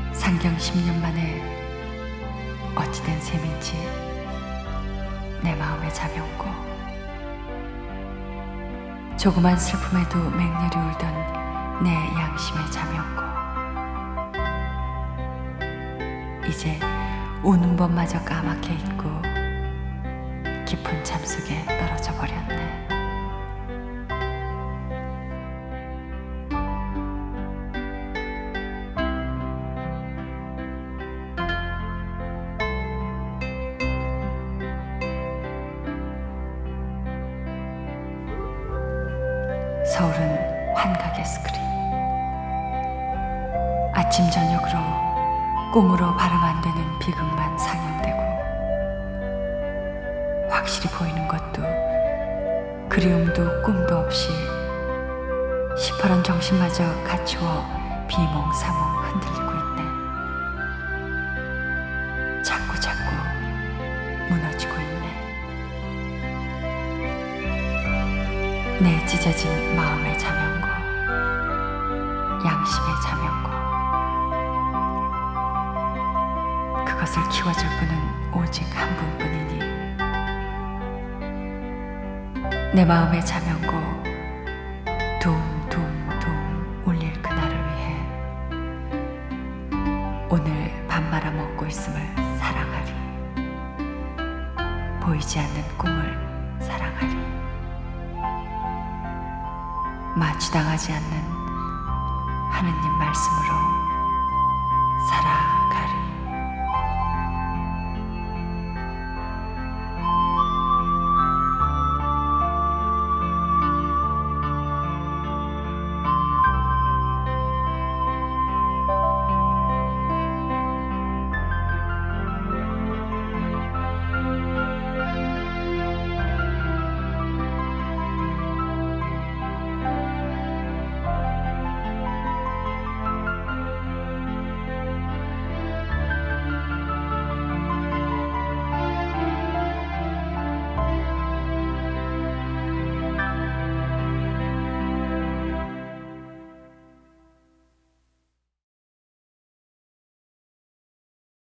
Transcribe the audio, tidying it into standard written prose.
상경 10년 만에 어찌된 셈인지 내 마음에 자명고, 조그만 슬픔에도 맹렬히 울던 내 양심에 자명고, 이제 우는 법마저 까맣게 잊고 깊은 잠속에 떨어져 버렸네. 서울은 환각의 스크린. 아침 저녁으로 꿈으로 발음 안 되는 비극만 상영되고, 확실히 보이는 것도 그리움도 꿈도 없이 시퍼런 정신마저 갖추어 비몽사몽 흔들리고 있네. 자꾸 무너지고 있네. 내 찢어진 마음의 자명고, 양심의 자명고, 그것을 키워줄 분은 오직 한 분뿐이니, 내 마음의 자명고 둥둥둥 울릴 그날을 위해 오늘 밥 말아 먹고 있음을 사랑하리. 보이지 않는 꿈을 사랑하리. 마취당하지 않는 하느님 말씀으로